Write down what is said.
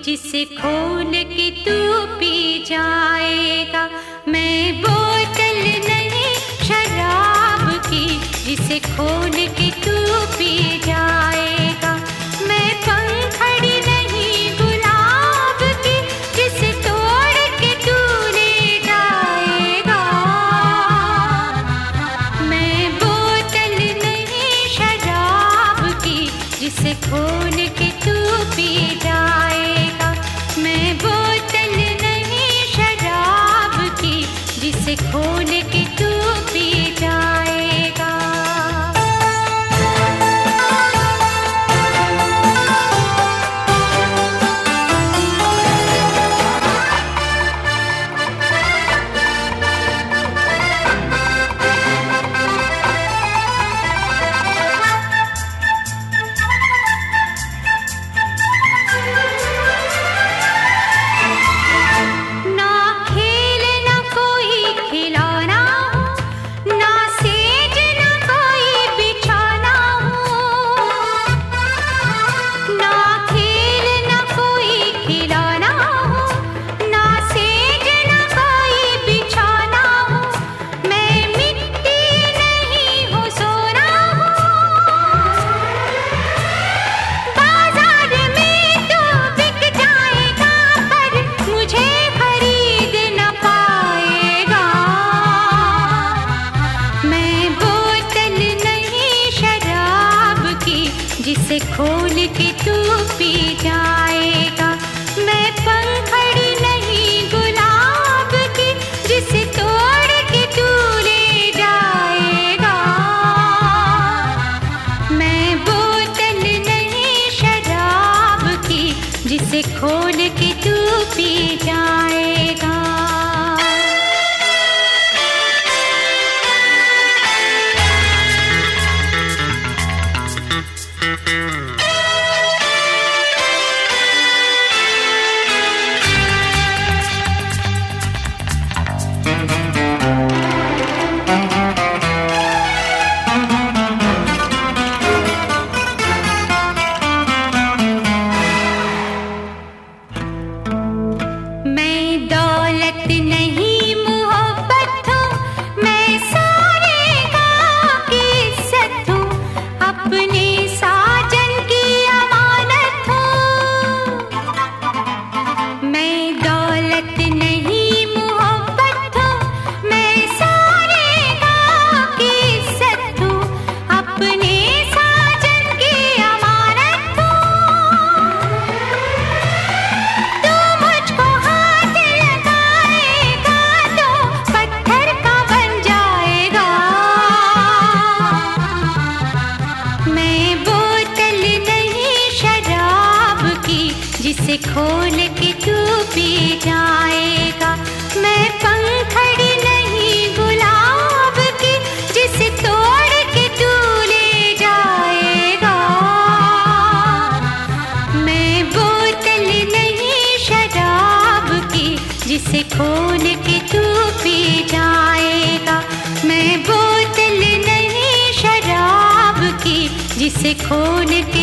जिसे खोल के तू पी जाएगा। मैं बोतल नहीं शराब की, जिसे खोल के तू पी जाएगा। मैं पंखड़ी नहीं गुलाब की, जिसे तोड़ के तू ले जाएगा। मैं बोतल नहीं शराब की, जिसे खोल के तू पी जाएगा। मैं बोतल नहीं शराब की, जिसे खोल के तू पी जाएगा। जिसे खोल के तू पी जाएगा। मैं पंखड़ी नहीं गुलाब की, जिसे तोड़ के तू ले जाएगा। मैं बोतल नहीं शराब की, जिसे खोल के तू पी जाएगा। मैं दौलत नहीं मोहब्बत हूँ, मैं सारे गाँव की इज्जत हूँ, अपने साजन की अमानत हूँ। मैं दौलत नहीं मोहब्बत हूँ, मैं सारे गाँव की इज्जत हूँ, अपने साजन की अमानत हूँ। तू मुझको हाथ लगाएगा तो पत्थर का बन जाएगा। मैं बोतल नहीं शराब की, जिसे खोल के तू पी जाएगा। मैं पंखड़ी नहीं गुलाब की, जिसे तोड़ के तू ले जाएगा। मैं बोतल नहीं शराब की, जिसे खोल के तू पी जाएगा। मैं बोतल नहीं शराब की, जिसे खोल के